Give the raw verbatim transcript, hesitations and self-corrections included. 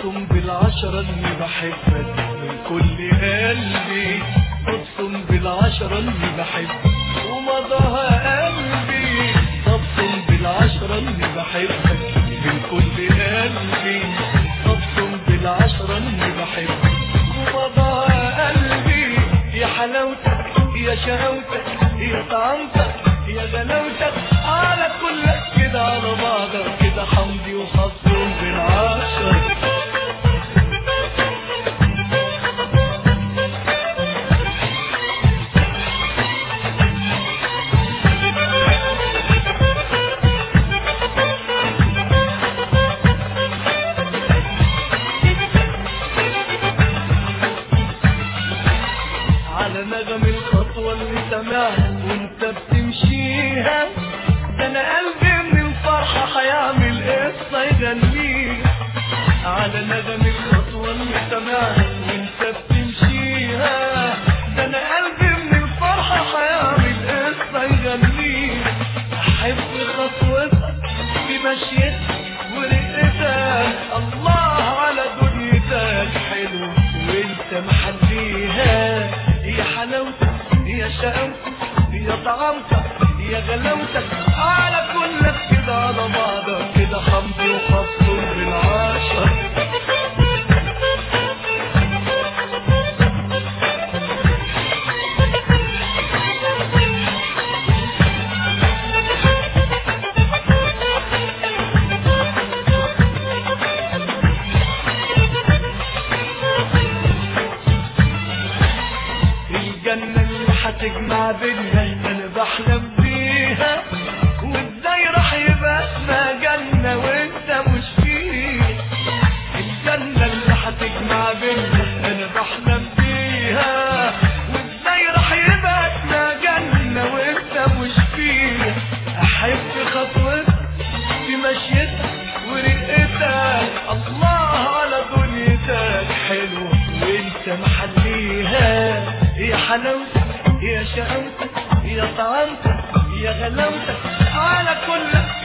اقسم بالعشرة اني بحبك من كل قلبي، اقسم بالعشرة اني بحبك ومضاها قلبي، اقسم بالعشرة اني بحبك من كل قلبي، اقسم بالعشرة اني بحبك ومضاها قلبي. يا حلاوتك يا شقاوتك يا طعمتك يا غلاوتك، على كلك كده على بعضك كده حمدي وخصم بالعشرة. على نغم الخطوة اللي سمعها وانت بتمشيها، ده انا قلبي من الفرحة هيعمل قصة يغنيها. على نغم الخطوة اللي سمعها وانت بتمشيها، ده انا قلبي من الفرحة هيعمل قصة يغنيها. احب خطوتك في مشيتك ورقتك، الله على دنيتك حلو وانت محليها. يا حلاوتك يا شقاوتك يا طعمتك يا غلاوتك، على كلك كده على بعضك كده حمدي وخصم بالعشرة. الجنة اللي هتجمع بينا انا بحلم بيها، وازاي راح يبقى اسمها جنة وانت مش فيها. الجنة اللي هتجمع بينا انا بحلم بيها، وازاي راح يبقى اسمها جنة وانت مش فيها. احب خطوتك في مشيتك ورقتك، الله على دنيتك حلو وانت محليها. يا حلاوتك يا شقاوتك يا طعمتك يا غلاوتك، على كلك